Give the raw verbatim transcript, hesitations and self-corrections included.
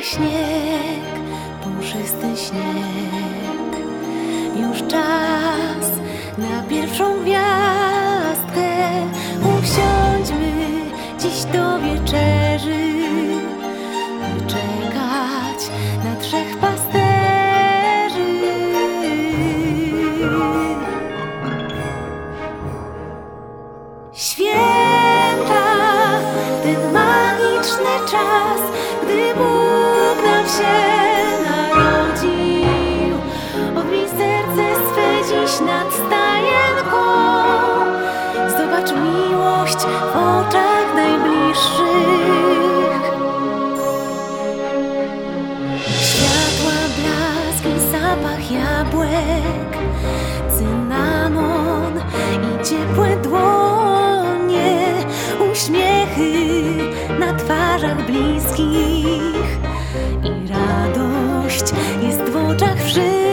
śnieg, puszysty śnieg. Już czas na pierwszą gwiazdkę. Usiądźmy dziś do wieczerzy, by czekać na trzech pasterzy. Święta, ten magiczny czas, gdy Bóg nam się narodził. Odbij serce swe dziś nad stajenką. Zobacz miłość w oczach najbliższych. Światła, blask i zapach jabłek, cynamon i ciepłe dłonie, uśmiechy na twarzach bliskich i radość jest w oczach wszystkich.